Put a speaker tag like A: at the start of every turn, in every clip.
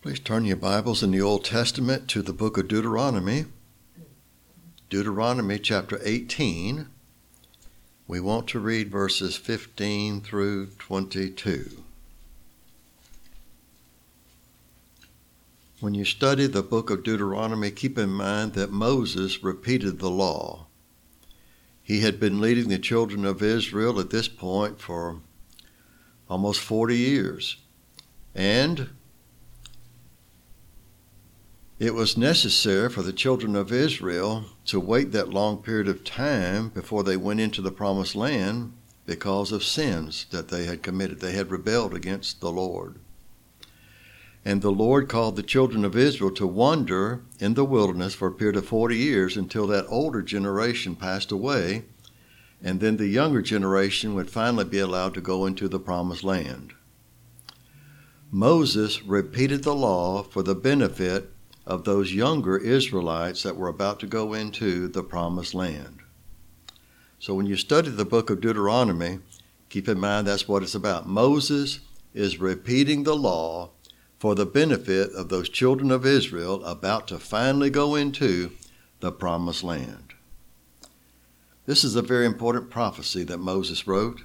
A: Please turn your Bibles in the Old Testament to the book of Deuteronomy. Deuteronomy chapter 18. We want to read verses 15 through 22. When you study the book of Deuteronomy, keep in mind that Moses repeated the law. He had been leading the children of Israel at this point for almost 40 years. And it was necessary for the children of Israel to wait that long period of time before they went into the promised land because of sins that they had committed. They had rebelled against the Lord. And the Lord called the children of Israel to wander in the wilderness for a period of 40 years until that older generation passed away, and then the younger generation would finally be allowed to go into the promised land. Moses repeated the law for the benefit of those younger Israelites that were about to go into the promised land. So when you study the book of Deuteronomy, keep in mind that's what it's about. Moses is repeating the law for the benefit of those children of Israel about to finally go into the promised land. This is a very important prophecy that Moses wrote.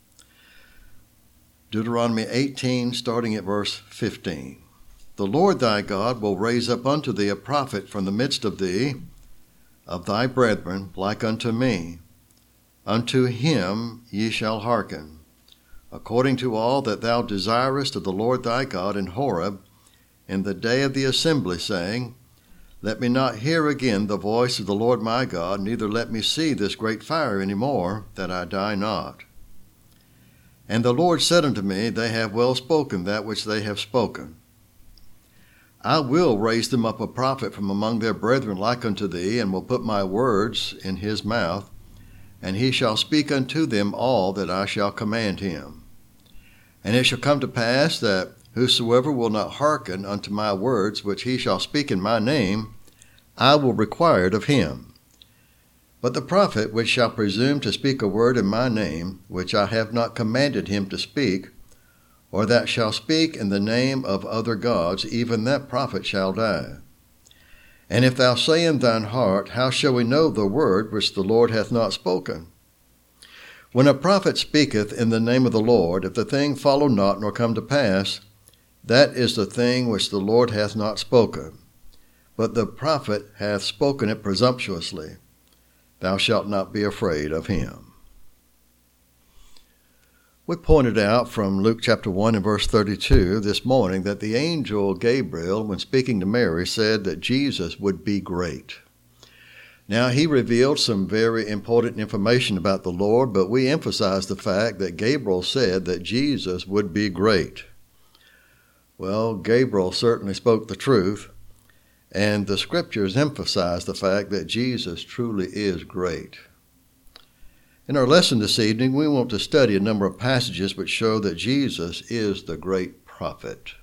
A: Deuteronomy 18, starting at verse 15. The Lord thy God will raise up unto thee a prophet from the midst of thee, of thy brethren, like unto me. Unto him ye shall hearken, according to all that thou desirest of the Lord thy God in Horeb, in the day of the assembly, saying, Let me not hear again the voice of the Lord my God, neither let me see this great fire any more, that I die not. And the Lord said unto me, They have well spoken that which they have spoken. I will raise them up a prophet from among their brethren like unto thee, and will put my words in his mouth, and he shall speak unto them all that I shall command him. And it shall come to pass that whosoever will not hearken unto my words which he shall speak in my name, I will require it of him. But the prophet which shall presume to speak a word in my name, which I have not commanded him to speak, or that shall speak in the name of other gods, even that prophet shall die. And if thou say in thine heart, How shall we know the word which the Lord hath not spoken? When a prophet speaketh in the name of the Lord, if the thing follow not nor come to pass, that is the thing which the Lord hath not spoken. But the prophet hath spoken it presumptuously. Thou shalt not be afraid of him. We pointed out from Luke chapter 1 and verse 32 this morning that the angel Gabriel, when speaking to Mary, said that Jesus would be great. Now, he revealed some very important information about the Lord, but we emphasize the fact that Gabriel said that Jesus would be great. Well, Gabriel certainly spoke the truth, and the scriptures emphasize the fact that Jesus truly is great. In our lesson this evening, we want to study a number of passages which show that Jesus is the great prophet.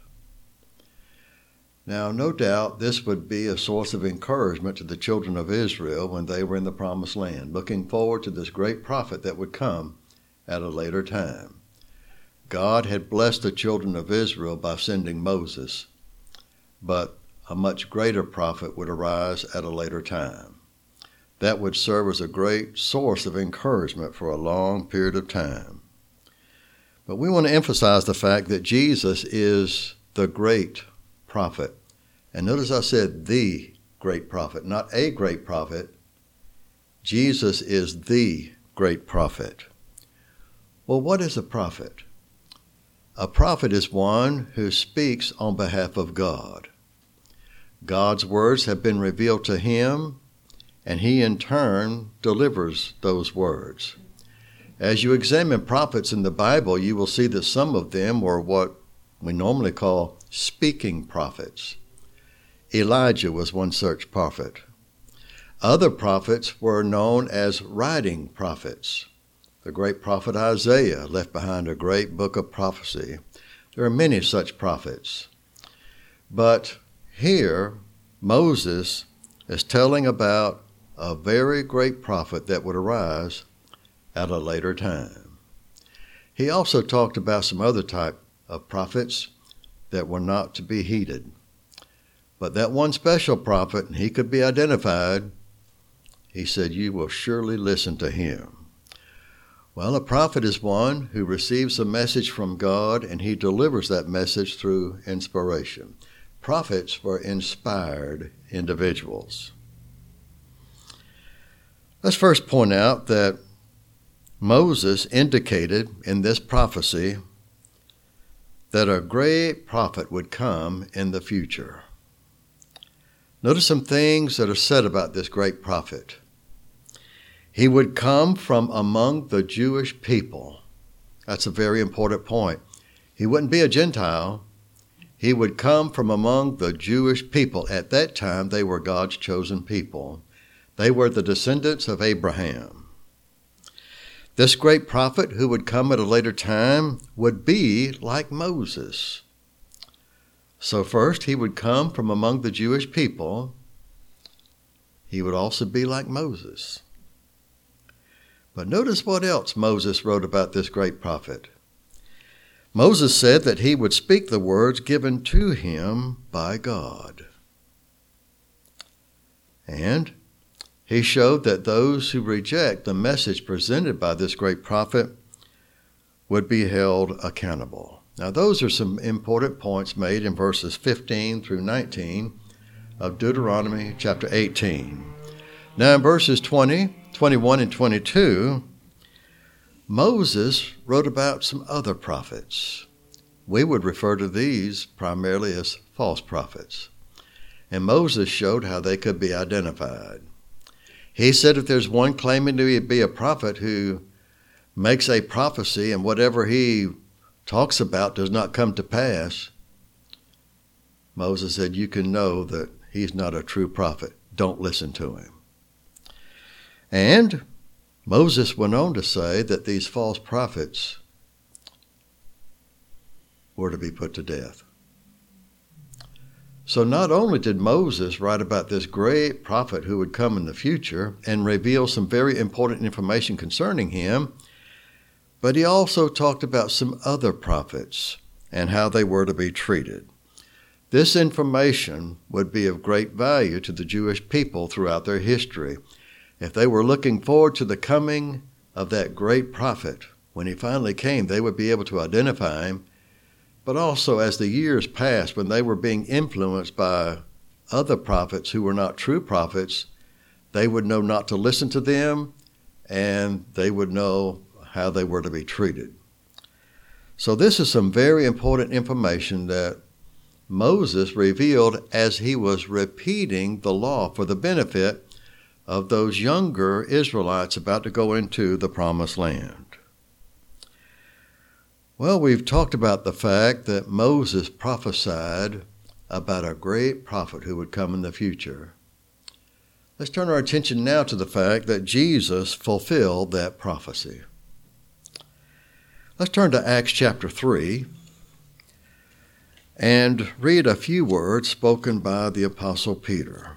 A: Now, no doubt this would be a source of encouragement to the children of Israel when they were in the promised land, looking forward to this great prophet that would come at a later time. God had blessed the children of Israel by sending Moses, but a much greater prophet would arise at a later time. That would serve as a great source of encouragement for a long period of time. But we want to emphasize the fact that Jesus is the great prophet. And notice I said the great prophet, not a great prophet. Jesus is the great prophet. Well, what is a prophet? A prophet is one who speaks on behalf of God. God's words have been revealed to him, and he in turn delivers those words. As you examine prophets in the Bible, you will see that some of them were what we normally call speaking prophets. Elijah was one such prophet. Other prophets were known as writing prophets. The great prophet Isaiah left behind a great book of prophecy. There are many such prophets. But here, Moses is telling about a very great prophet that would arise at a later time. He also talked about some other type of prophets that were not to be heeded. But that one special prophet, and he could be identified, he said, you will surely listen to him. Well, a prophet is one who receives a message from God, and he delivers that message through inspiration. Prophets were inspired individuals. Let's first point out that Moses indicated in this prophecy that a great prophet would come in the future. Notice some things that are said about this great prophet. He would come from among the Jewish people. That's a very important point. He wouldn't be a Gentile. He would come from among the Jewish people. At that time, they were God's chosen people. They were the descendants of Abraham. This great prophet who would come at a later time would be like Moses. So first, he would come from among the Jewish people. He would also be like Moses. But notice what else Moses wrote about this great prophet. Moses said that he would speak the words given to him by God. And he showed that those who reject the message presented by this great prophet would be held accountable. Now, those are some important points made in verses 15 through 19 of Deuteronomy chapter 18. Now, in verses 20, 21, and 22, Moses wrote about some other prophets. We would refer to these primarily as false prophets. And Moses showed how they could be identified. He said if there's one claiming to be a prophet who makes a prophecy and whatever he talks about does not come to pass, Moses said you can know that he's not a true prophet. Don't listen to him. And Moses went on to say that these false prophets were to be put to death. So not only did Moses write about this great prophet who would come in the future and reveal some very important information concerning him, but he also talked about some other prophets and how they were to be treated. This information would be of great value to the Jewish people throughout their history. If they were looking forward to the coming of that great prophet, when he finally came, they would be able to identify him. But also as the years passed, when they were being influenced by other prophets who were not true prophets, they would know not to listen to them, and they would know how they were to be treated. So this is some very important information that Moses revealed as he was repeating the law for the benefit of those younger Israelites about to go into the Promised Land. Well, we've talked about the fact that Moses prophesied about a great prophet who would come in the future. Let's turn our attention now to the fact that Jesus fulfilled that prophecy. Let's turn to Acts chapter 3 and read a few words spoken by the Apostle Peter.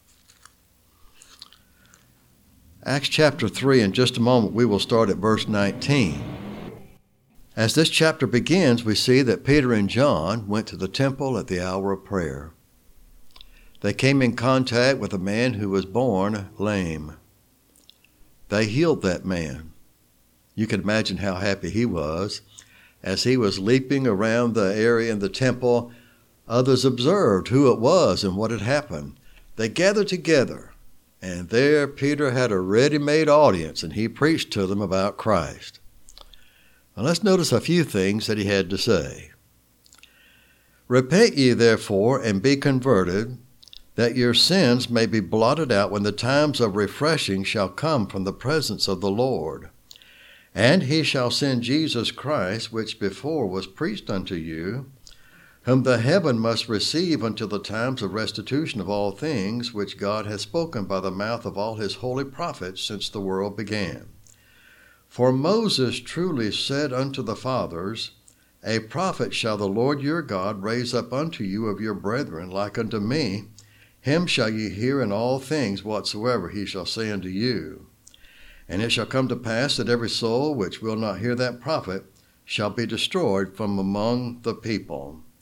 A: Acts chapter 3, in just a moment, we will start at verse 19. As this chapter begins, we see that Peter and John went to the temple at the hour of prayer. They came in contact with a man who was born lame. They healed that man. You can imagine how happy he was. As he was leaping around the area in the temple, others observed who it was and what had happened. They gathered together, and there Peter had a ready-made audience, and he preached to them about Christ. Now let's notice a few things that he had to say. Repent ye therefore, and be converted, that your sins may be blotted out when the times of refreshing shall come from the presence of the Lord. And he shall send Jesus Christ, which before was preached unto you, whom the heaven must receive until the times of restitution of all things, which God hath spoken by the mouth of all his holy prophets since the world began. For Moses truly said unto the fathers, A prophet shall the Lord your God raise up unto you of your brethren, like unto me. Him shall ye hear in all things whatsoever he shall say unto you. And it shall come to pass that every soul which will not hear that prophet shall be destroyed from among the people.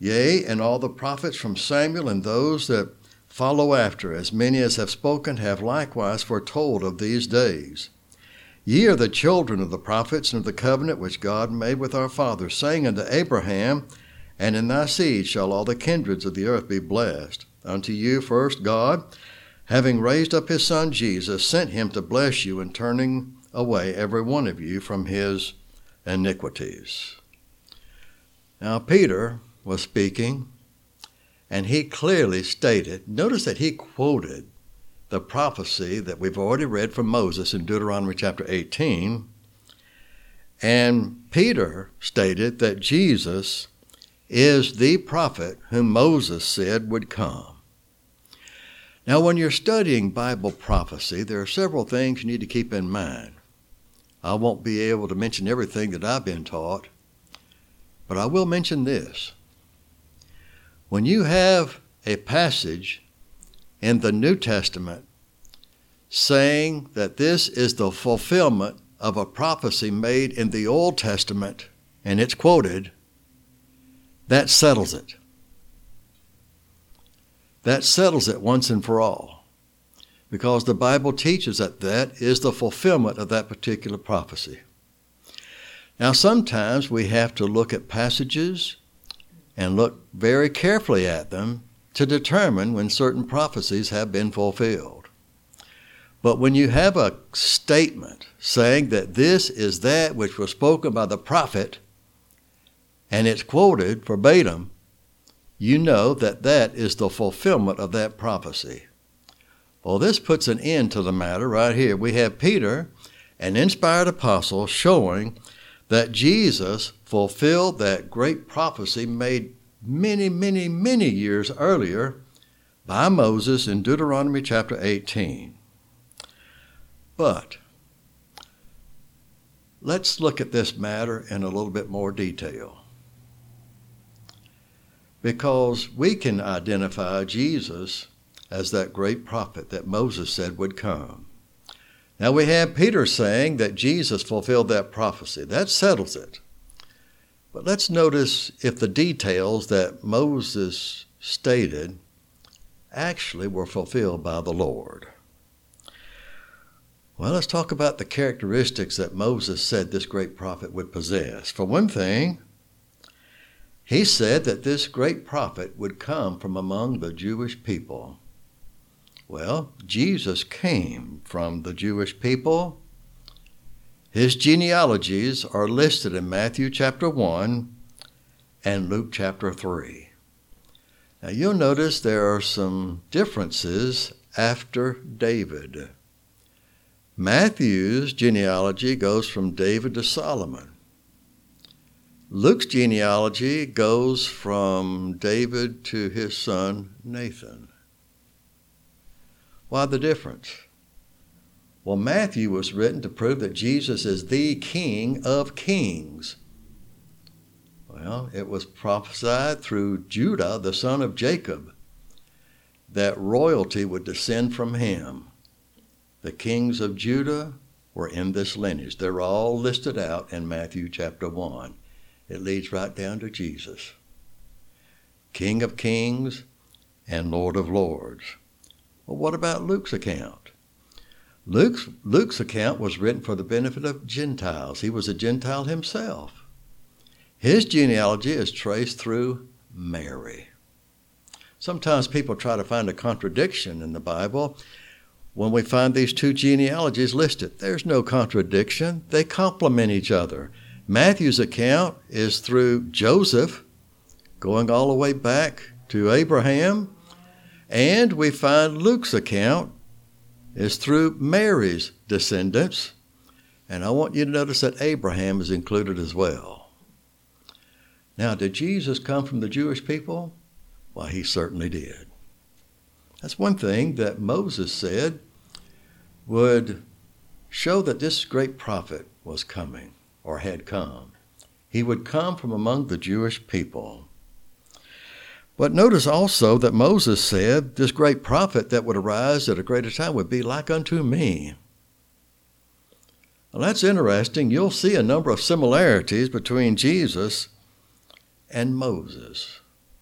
A: Yea, and all the prophets from Samuel and those that follow after, as many as have spoken, have likewise foretold of these days. Ye are the children of the prophets and of the covenant which God made with our fathers, saying unto Abraham, And in thy seed shall all the kindreds of the earth be blessed. Unto you first God, having raised up his Son Jesus, sent him to bless you in turning away every one of you from his iniquities. Now Peter was speaking, and he clearly stated, notice that he quoted the prophecy that we've already read from Moses in Deuteronomy chapter 18, and Peter stated that Jesus is the prophet whom Moses said would come. Now, when you're studying Bible prophecy, there are several things you need to keep in mind. I won't be able to mention everything that I've been taught, but I will mention this. When you have a passage in the New Testament saying that this is the fulfillment of a prophecy made in the Old Testament, and it's quoted, that settles it. That settles it once and for all, because the Bible teaches that that is the fulfillment of that particular prophecy. Now, sometimes we have to look at passages and look very carefully at them to determine when certain prophecies have been fulfilled. But when you have a statement saying that this is that which was spoken by the prophet, and it's quoted verbatim, you know that that is the fulfillment of that prophecy. Well, this puts an end to the matter right here. We have Peter, an inspired apostle, showing that Jesus fulfilled that great prophecy made many, many, many years earlier by Moses in Deuteronomy chapter 18. But let's look at this matter in a little bit more detail, because we can identify Jesus as that great prophet that Moses said would come. Now we have Peter saying that Jesus fulfilled that prophecy. That settles it. But let's notice if the details that Moses stated actually were fulfilled by the Lord. Well, let's talk about the characteristics that Moses said this great prophet would possess. For one thing, he said that this great prophet would come from among the Jewish people. Well, Jesus came from the Jewish people. His genealogies are listed in Matthew chapter 1 and Luke chapter 3. Now you'll notice there are some differences after David. Matthew's genealogy goes from David to Solomon. Luke's genealogy goes from David to his son Nathan. Why the difference? Well, Matthew was written to prove that Jesus is the King of kings. Well, it was prophesied through Judah, the son of Jacob, that royalty would descend from him. The kings of Judah were in this lineage. They're all listed out in Matthew chapter 1. It leads right down to Jesus, King of kings and Lord of lords. Well, what about Luke's account? Luke's account was written for the benefit of Gentiles. He was a Gentile himself. His genealogy is traced through Mary. Sometimes people try to find a contradiction in the Bible when we find these two genealogies listed. There's no contradiction. They complement each other. Matthew's account is through Joseph, going all the way back to Abraham. And we find Luke's account is through Mary's descendants. And I want you to notice that Abraham is included as well. Now, did Jesus come from the Jewish people? Why, he certainly did. That's one thing that Moses said would show that this great prophet was coming or had come. He would come from among the Jewish people. But notice also that Moses said this great prophet that would arise at a greater time would be like unto me. Well, that's interesting. You'll see a number of similarities between Jesus and Moses.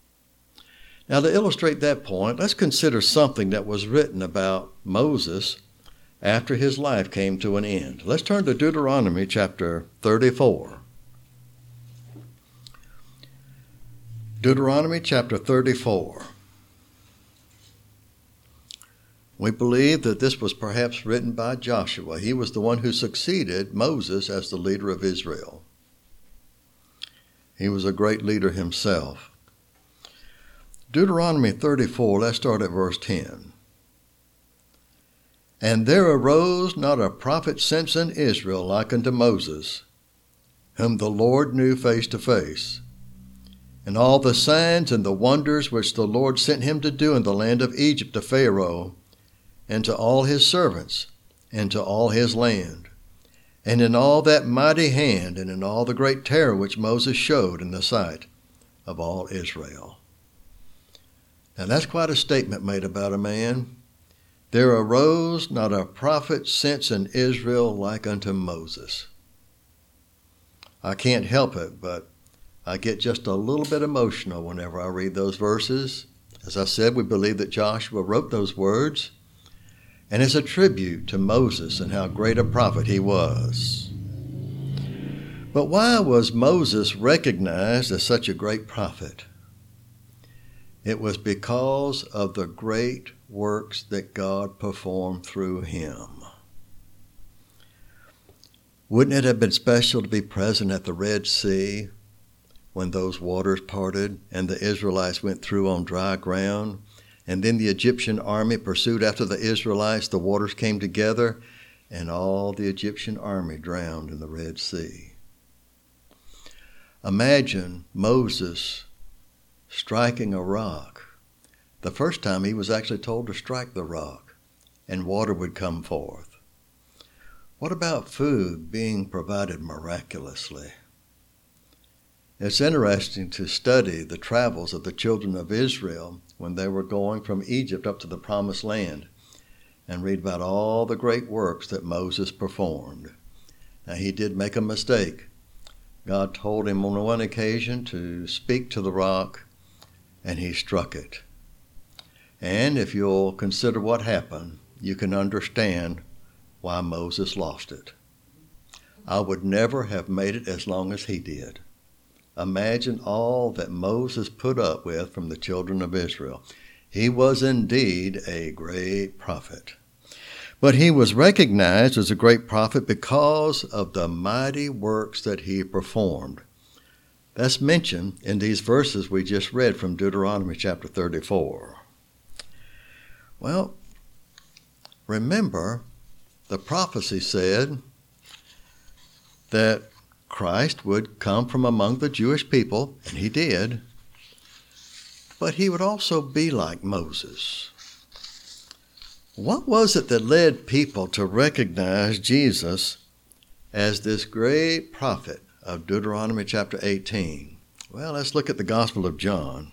A: Now, to illustrate that point, let's consider something that was written about Moses after his life came to an end. Let's turn to Deuteronomy chapter 34. Deuteronomy chapter 34. We believe that this was perhaps written by Joshua. He was the one who succeeded Moses as the leader of Israel. He was a great leader himself. Deuteronomy 34, let's start at verse 10. And there arose not a prophet since in Israel like unto Moses, whom the Lord knew face to face. And all the signs and the wonders which the Lord sent him to do in the land of Egypt to Pharaoh, and to all his servants, and to all his land, and in all that mighty hand, and in all the great terror which Moses showed in the sight of all Israel. Now that's quite a statement made about a man. There arose not a prophet since in Israel like unto Moses. I can't help it, but I get just a little bit emotional whenever I read those verses. As I said, we believe that Joshua wrote those words, and it's a tribute to Moses and how great a prophet he was. But why was Moses recognized as such a great prophet? It was because of the great works that God performed through him. Wouldn't it have been special to be present at the Red Sea when those waters parted and the Israelites went through on dry ground? And then the Egyptian army pursued after the Israelites. The waters came together, and all the Egyptian army drowned in the Red Sea. Imagine Moses striking a rock. The first time he was actually told to strike the rock, and water would come forth. What about food being provided miraculously? It's interesting to study the travels of the children of Israel when they were going from Egypt up to the Promised Land, and read about all the great works that Moses performed. Now, he did make a mistake. God told him on one occasion to speak to the rock, and he struck it. And if you'll consider what happened, you can understand why Moses lost it. I would never have made it as long as he did. Imagine all that Moses put up with from the children of Israel. He was indeed a great prophet. But he was recognized as a great prophet because of the mighty works that he performed. That's mentioned in these verses we just read from Deuteronomy chapter 34. Well, remember, the prophecy said that Christ would come from among the Jewish people, and he did, but he would also be like Moses. What was it that led people to recognize Jesus as this great prophet of Deuteronomy chapter 18? Well, let's look at the Gospel of John.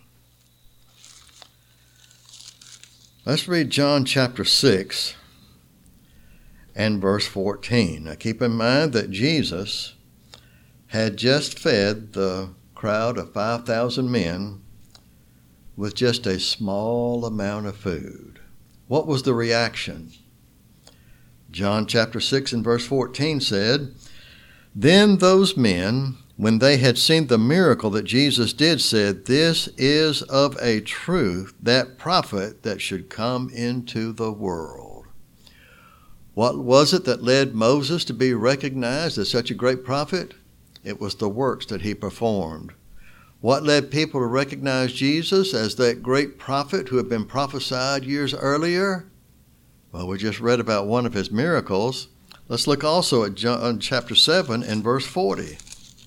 A: Let's read John chapter 6 and verse 14. Now keep in mind that Jesus had just fed the crowd of 5,000 men with just a small amount of food. What was the reaction? John chapter 6 and verse 14 said, Then those men, when they had seen the miracle that Jesus did, said, This is of a truth that prophet that should come into the world. What was it that led Moses to be recognized as such a great prophet? It was the works that he performed. What led people to recognize Jesus as that great prophet who had been prophesied years earlier? Well, we just read about one of his miracles. Let's look also at John chapter 7 and verse 40.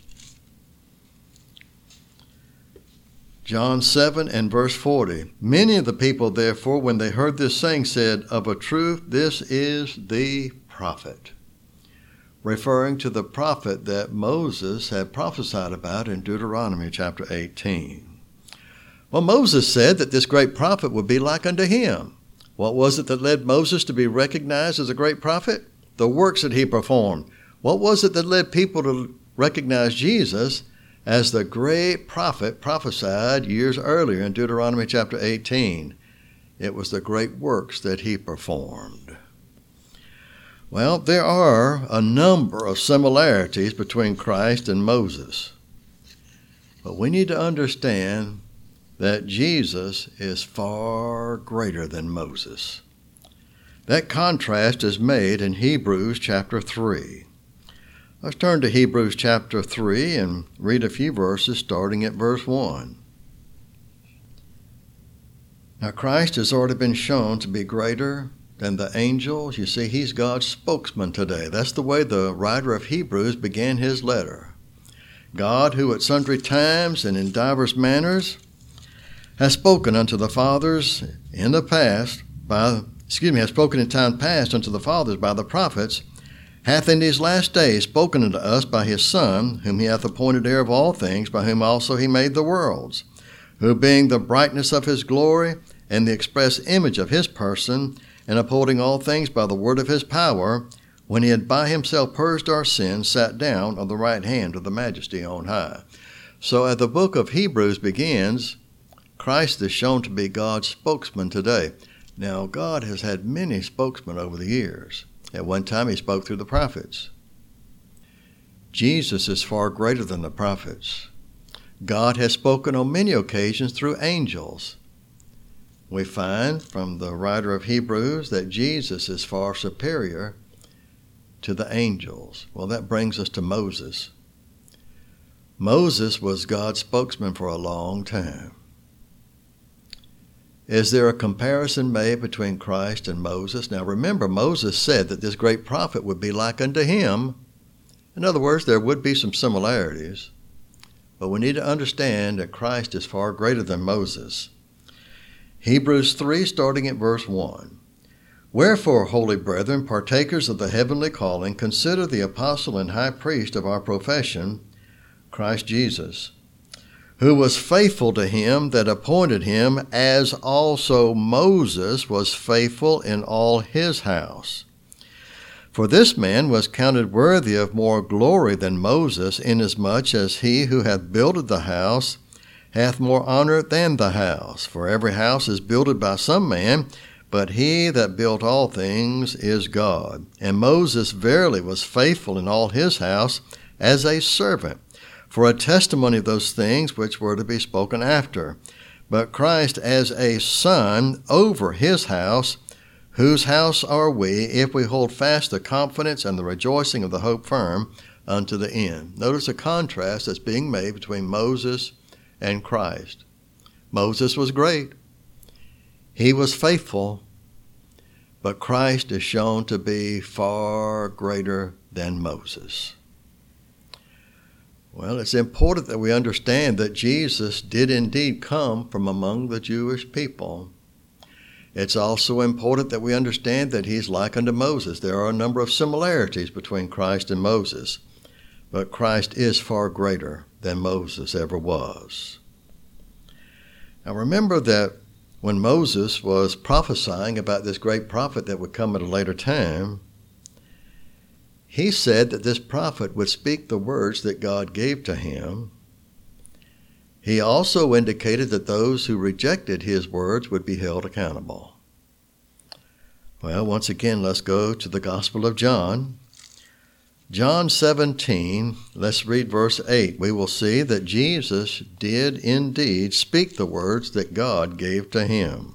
A: John 7 and verse 40. Many of the people, therefore, when they heard this saying, said, Of a truth, this is the prophet. Referring to the prophet that Moses had prophesied about in Deuteronomy chapter 18. Well, Moses said that this great prophet would be like unto him. What was it that led Moses to be recognized as a great prophet? The works that he performed. What was it that led people to recognize Jesus as the great prophet prophesied years earlier in Deuteronomy chapter 18. It was the great works that he performed. Well, there are a number of similarities between Christ and Moses. But we need to understand that Jesus is far greater than Moses. That contrast is made in Hebrews chapter 3. Let's turn to Hebrews chapter 3 and read a few verses starting at verse 1. Now Christ has already been shown to be greater than the angels. You see, he's God's spokesman today. That's the way the writer of Hebrews began his letter. God, who at sundry times and in divers manners has spoken unto the fathers in the past has spoken in time past unto the fathers by the prophets, hath in these last days spoken unto us by his Son, whom he hath appointed heir of all things, by whom also he made the worlds, who being the brightness of his glory and the express image of his person, and upholding all things by the word of his power, when he had by himself purged our sins, sat down on the right hand of the majesty on high. So as the book of Hebrews begins, Christ is shown to be God's spokesman today. Now, God has had many spokesmen over the years. At one time, he spoke through the prophets. Jesus is far greater than the prophets. God has spoken on many occasions through angels. We find from the writer of Hebrews that Jesus is far superior to the angels. Well, that brings us to Moses. Moses was God's spokesman for a long time. Is there a comparison made between Christ and Moses? Now remember, Moses said that this great prophet would be like unto him. In other words, there would be some similarities. But we need to understand that Christ is far greater than Moses. Hebrews 3, starting at verse 1. Wherefore, holy brethren, partakers of the heavenly calling, consider the apostle and high priest of our profession, Christ Jesus, who was faithful to him that appointed him, as also Moses was faithful in all his house. For this man was counted worthy of more glory than Moses, inasmuch as he who hath builded the house hath more honor than the house. For every house is builded by some man, but he that built all things is God. And Moses verily was faithful in all his house as a servant, for a testimony of those things which were to be spoken after. But Christ as a son over his house, whose house are we, if we hold fast the confidence and the rejoicing of the hope firm unto the end. Notice a contrast that's being made between Moses and Christ. Moses was great. He was faithful. But Christ is shown to be far greater than Moses. Well, it's important that we understand that Jesus did indeed come from among the Jewish people. It's also important that we understand that he's like unto Moses. There are a number of similarities between Christ and Moses, but Christ is far greater than Moses ever was. Now remember that when Moses was prophesying about this great prophet that would come at a later time, he said that this prophet would speak the words that God gave to him. He also indicated that those who rejected his words would be held accountable. Well, once again, let's go to the Gospel of John. John 17, let's read verse 8. We will see that Jesus did indeed speak the words that God gave to him.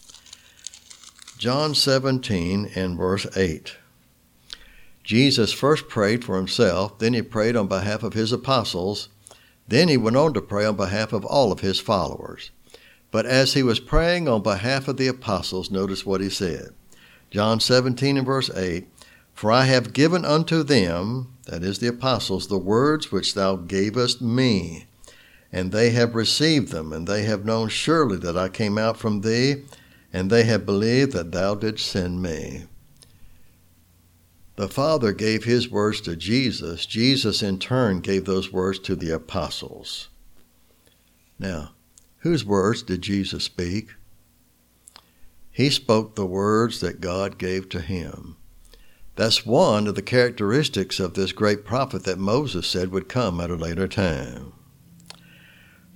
A: John 17 and verse 8. Jesus first prayed for himself, then he prayed on behalf of his apostles, then he went on to pray on behalf of all of his followers. But as he was praying on behalf of the apostles, notice what he said. John 17 and verse 8, For I have given unto them, that is the apostles, the words which thou gavest me, and they have received them, and they have known surely that I came out from thee, and they have believed that thou didst send me. The Father gave his words to Jesus. Jesus in turn gave those words to the apostles. Now, whose words did Jesus speak? He spoke the words that God gave to him. That's one of the characteristics of this great prophet that Moses said would come at a later time.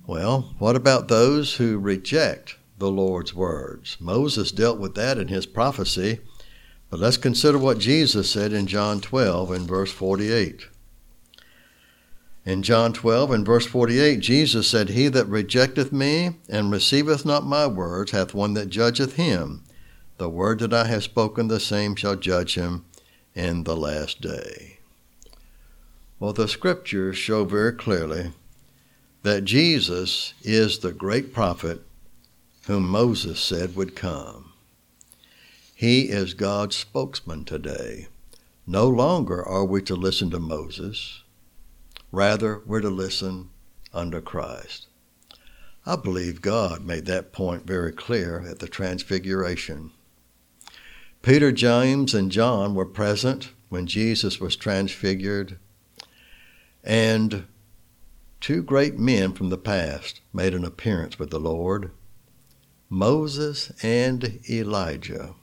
A: Well, what about those who reject the Lord's words? Moses dealt with that in his prophecy, but let's consider what Jesus said in John 12 and verse 48. In John 12 and verse 48, Jesus said, "He that rejecteth me and receiveth not my words hath one that judgeth him. The word that I have spoken, the same shall judge him in the last day." Well, the scriptures show very clearly that Jesus is the great prophet whom Moses said would come. He is God's spokesman today. No longer are we to listen to Moses. Rather, we're to listen unto Christ. I believe God made that point very clear at the Transfiguration. Peter, James, and John were present when Jesus was transfigured, and two great men from the past made an appearance with the Lord, Moses and Elijah.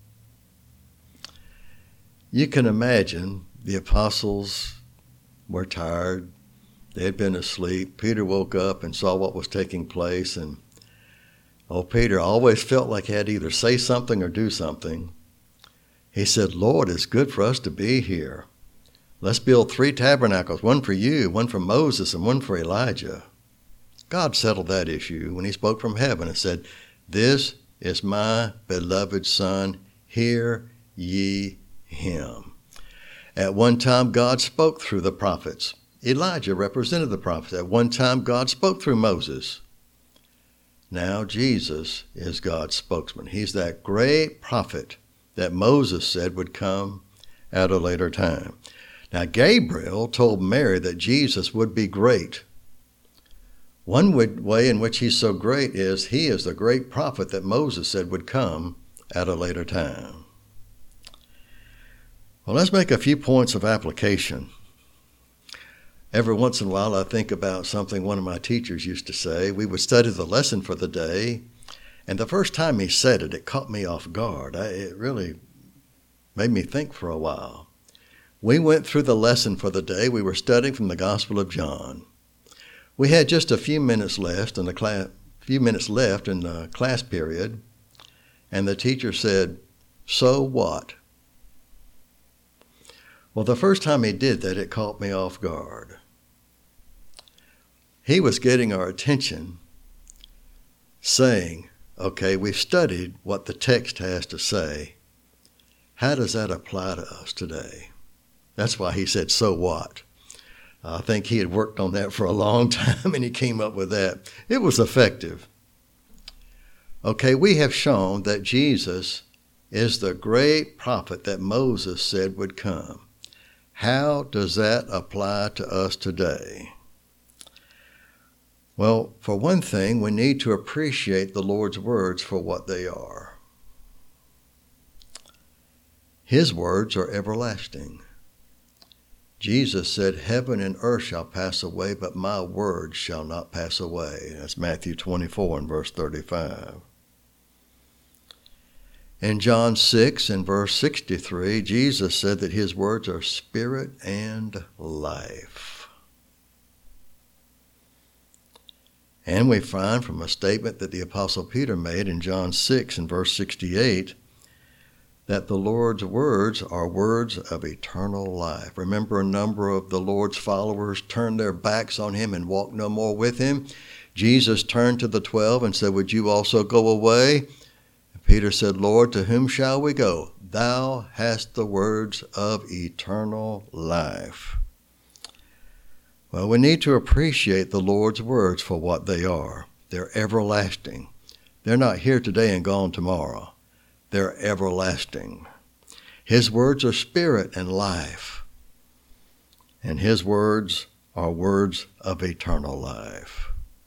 A: You can imagine the apostles were tired. They had been asleep. Peter woke up and saw what was taking place, and Peter always felt like he had to either say something or do something. He said, "Lord, it's good for us to be here. Let's build 3 tabernacles, one for you, one for Moses, and one for Elijah." God settled that issue when he spoke from heaven and said, "This is my beloved Son, hear ye him." At one time, God spoke through the prophets. Elijah represented the prophets. At one time, God spoke through Moses. Now Jesus is God's spokesman. He's that great prophet that Moses said would come at a later time. Now, Gabriel told Mary that Jesus would be great. One way in which he's so great is he is the great prophet that Moses said would come at a later time. Well, let's make a few points of application. Every once in a while, I think about something one of my teachers used to say. We would study the lesson for the day, and the first time he said it, it caught me off guard. It really made me think for a while. We went through the lesson for the day. We were studying from the Gospel of John. We had just a few minutes left in the class period, and the teacher said, "So what?" Well, the first time he did that, it caught me off guard. He was getting our attention, saying, "Okay, we've studied what the text has to say. How does that apply to us today?" That's why he said, "So what?" I think he had worked on that for a long time, and he came up with that. It was effective. Okay, we have shown that Jesus is the great prophet that Moses said would come. How does that apply to us today? Well, for one thing, we need to appreciate the Lord's words for what they are. His words are everlasting. Jesus said, "Heaven and earth shall pass away, but my words shall not pass away." That's Matthew 24 and verse 35. In John 6 and verse 63, Jesus said that his words are spirit and life. And we find from a statement that the Apostle Peter made in John 6 and verse 68 that the Lord's words are words of eternal life. Remember, a number of the Lord's followers turned their backs on him and walked no more with him. Jesus turned to the 12 and said, "Would you also go away?" Peter said, "Lord, to whom shall we go? Thou hast the words of eternal life." Well, we need to appreciate the Lord's words for what they are. They're everlasting. They're not here today and gone tomorrow. They're everlasting. His words are spirit and life, and his words are words of eternal life.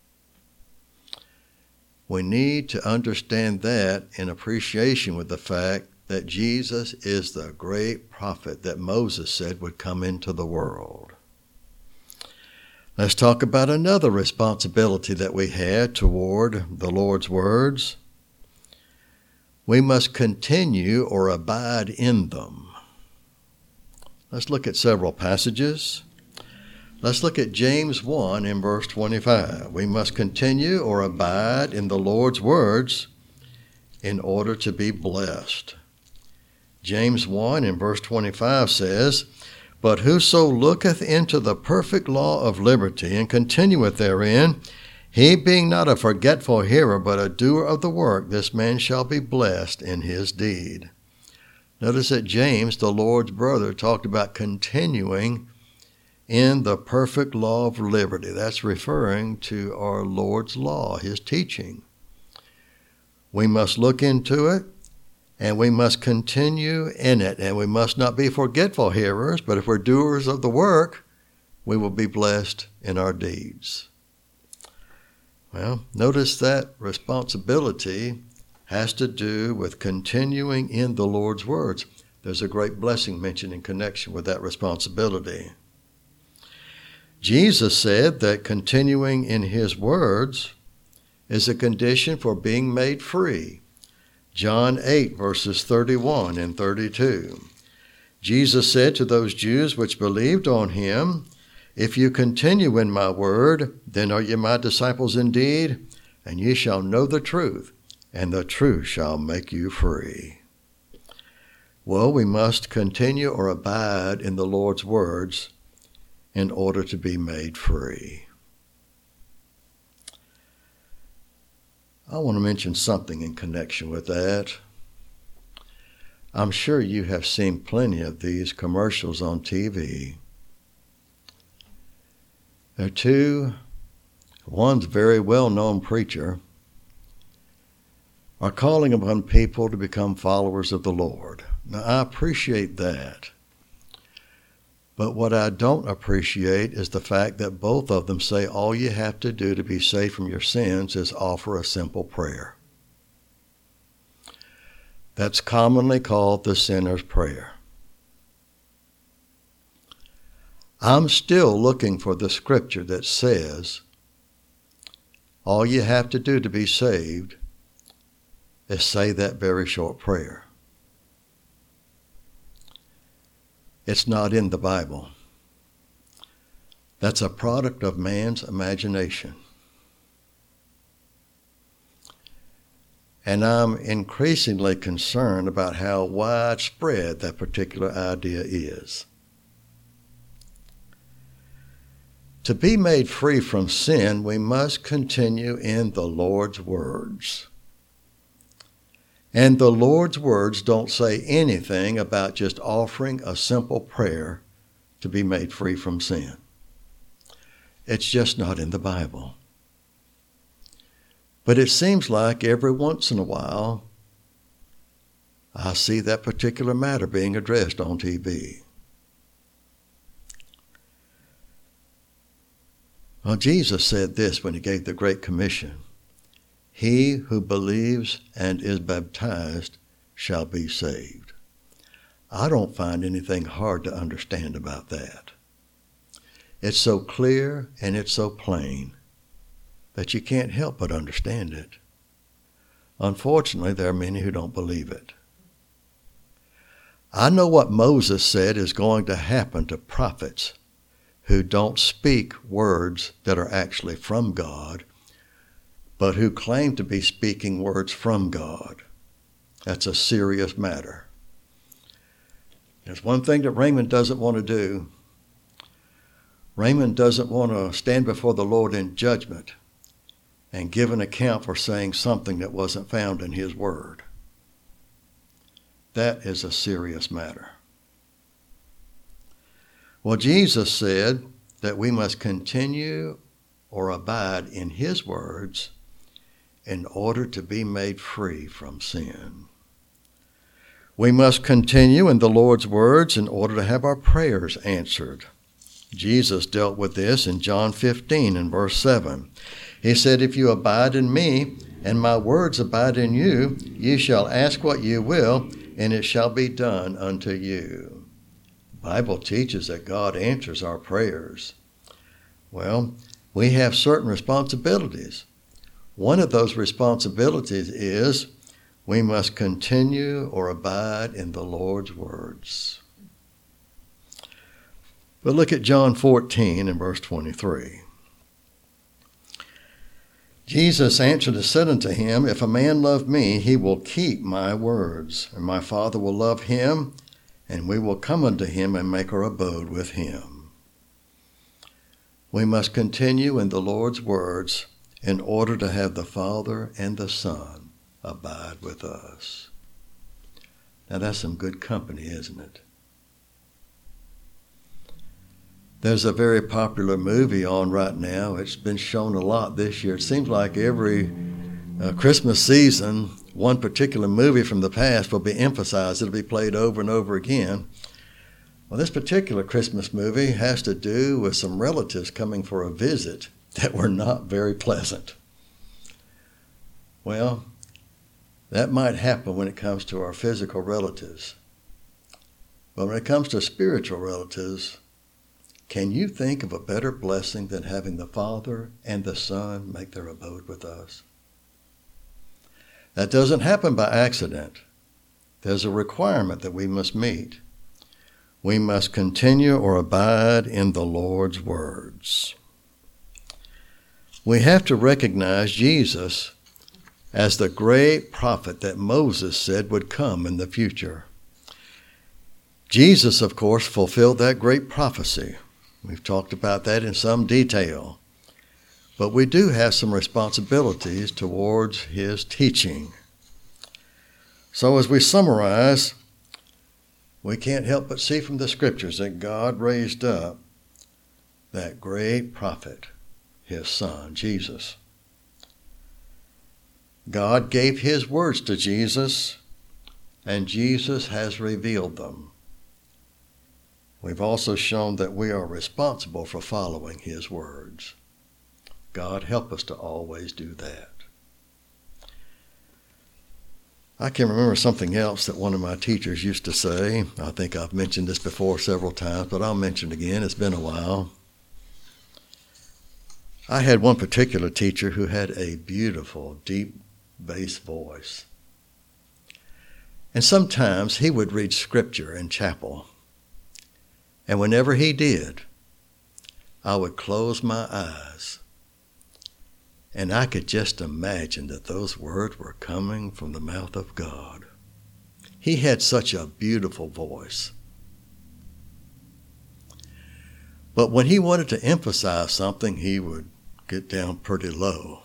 A: We need to understand that in appreciation with the fact that Jesus is the great prophet that Moses said would come into the world. Let's talk about another responsibility that we had toward the Lord's words. We must continue or abide in them. Let's look at several passages. Let's look at James 1 in verse 25. We must continue or abide in the Lord's words in order to be blessed. James 1 in verse 25 says, "But whoso looketh into the perfect law of liberty and continueth therein, he being not a forgetful hearer, but a doer of the work, this man shall be blessed in his deed." Notice that James, the Lord's brother, talked about continuing in the perfect law of liberty. That's referring to our Lord's law, his teaching. We must look into it, and we must continue in it, and we must not be forgetful hearers, but if we're doers of the work, we will be blessed in our deeds. Well, notice that responsibility has to do with continuing in the Lord's words. There's a great blessing mentioned in connection with that responsibility. Jesus said that continuing in his words is a condition for being made free. John 8, verses 31 and 32. Jesus said to those Jews which believed on him, "If you continue in my word, then are ye my disciples indeed, and ye shall know the truth, and the truth shall make you free." Well, we must continue or abide in the Lord's words in order to be made free. I want to mention something in connection with that. I'm sure you have seen plenty of these commercials on TV. There are two. One's a very well-known preacher are calling upon people to become followers of the Lord. Now, I appreciate that. But what I don't appreciate is the fact that both of them say all you have to do to be saved from your sins is offer a simple prayer. That's commonly called the sinner's prayer. I'm still looking for the scripture that says all you have to do to be saved is say that very short prayer. It's not in the Bible. That's a product of man's imagination. And I'm increasingly concerned about how widespread that particular idea is. To be made free from sin, we must continue in the Lord's words. And the Lord's words don't say anything about just offering a simple prayer to be made free from sin. It's just not in the Bible. But it seems like every once in a while, I see that particular matter being addressed on TV. Well, Jesus said this when he gave the Great Commission. He who believes and is baptized shall be saved. I don't find anything hard to understand about that. It's so clear and it's so plain that you can't help but understand it. Unfortunately, there are many who don't believe it. I know what Moses said is going to happen to prophets who don't speak words that are actually from God, but who claim to be speaking words from God. That's a serious matter. There's one thing that Raymond doesn't want to do. Raymond doesn't want to stand before the Lord in judgment and give an account for saying something that wasn't found in his word. That is a serious matter. Well, Jesus said that we must continue or abide in his words in order to be made free from sin. We must continue in the Lord's words in order to have our prayers answered. Jesus dealt with this in John 15 and verse 7. He said, "If you abide in me, and my words abide in you, ye shall ask what ye will, and it shall be done unto you." The Bible teaches that God answers our prayers. Well, we have certain responsibilities. One of those responsibilities is we must continue or abide in the Lord's words. But look at John 14 and verse 23. Jesus answered and said unto him, If a man love me, he will keep my words, and my Father will love him, and we will come unto him and make our abode with him. We must continue in the Lord's words in order to have the Father and the Son abide with us. Now that's some good company, isn't it? There's a very popular movie on right now. It's been shown a lot this year. It seems like every Christmas season, one particular movie from the past will be emphasized. It'll be played over and over again. Well, this particular Christmas movie has to do with some relatives coming for a visit that were not very pleasant. Well, that might happen when it comes to our physical relatives. But when it comes to spiritual relatives, can you think of a better blessing than having the Father and the Son make their abode with us? That doesn't happen by accident. There's a requirement that we must meet. We must continue or abide in the Lord's words. We have to recognize Jesus as the great prophet that Moses said would come in the future. Jesus, of course, fulfilled that great prophecy. We've talked about that in some detail. But we do have some responsibilities towards his teaching. So as we summarize, we can't help but see from the scriptures that God raised up that great prophet, his Son, Jesus. God gave his words to Jesus, and Jesus has revealed them. We've also shown that we are responsible for following his words. God help us to always do that. I can remember something else that one of my teachers used to say. I think I've mentioned this before several times, but I'll mention it again. It's been a while. I had one particular teacher who had a beautiful, deep bass voice. And sometimes he would read scripture in chapel. And whenever he did, I would close my eyes, and I could just imagine that those words were coming from the mouth of God. He had such a beautiful voice. But when he wanted to emphasize something, he would get down pretty low.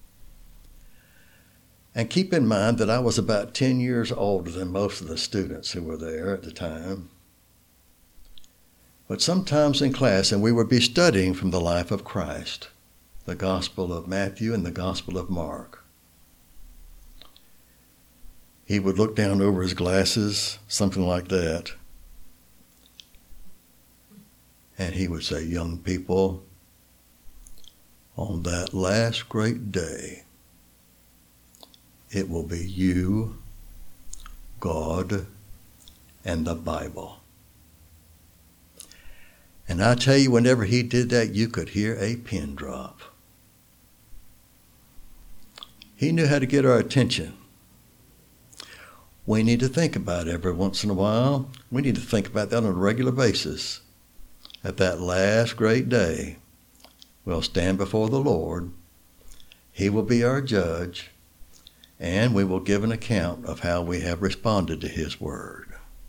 A: And keep in mind that I was about 10 years older than most of the students who were there at the time. But sometimes in class, and we would be studying from the life of Christ, the Gospel of Matthew and the Gospel of Mark. He would look down over his glasses, something like that, and he would say, "Young people, on that last great day, it will be you, God, and the Bible." And I tell you, whenever he did that, you could hear a pin drop. He knew how to get our attention. We need to think about it every once in a while. We need to think about that on a regular basis. At that last great day, we'll stand before the Lord. He will be our judge, and we will give an account of how we have responded to his word.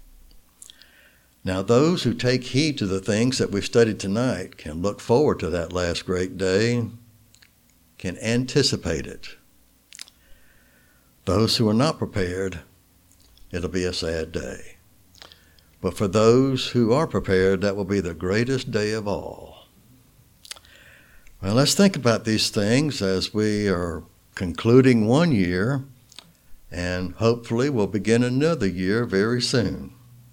A: Now, those who take heed to the things that we've studied tonight can look forward to that last great day, can anticipate it. Those who are not prepared, it'll be a sad day. But for those who are prepared, that will be the greatest day of all. Well, let's think about these things as we are concluding one year, and hopefully we'll begin another year very soon.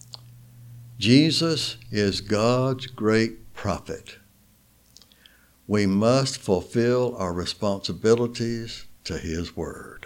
A: Jesus is God's great prophet. We must fulfill our responsibilities to his word.